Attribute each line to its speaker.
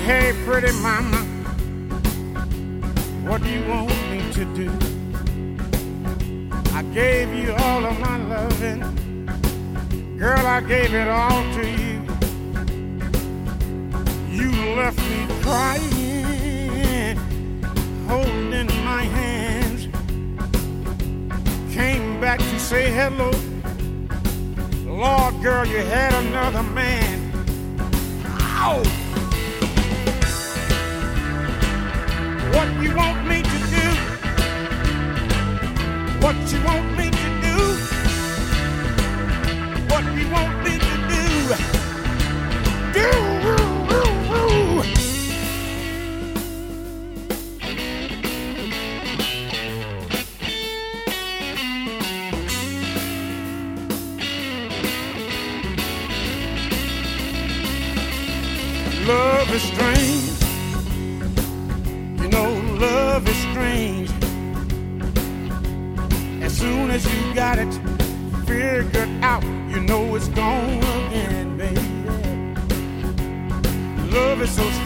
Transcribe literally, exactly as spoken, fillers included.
Speaker 1: Hey, pretty mama, what do you want me to do? I gave you all of my loving. Girl, I gave it all to you. You left me crying, holding my hands. Came back to say hello. Lord, girl, you had another man. Ow! What you want me to do? What you want me to do? What you want me to do? Do! Love is strange. You know, love is strange. As soon as you got it figured out, you know it's gone again, baby. Love is so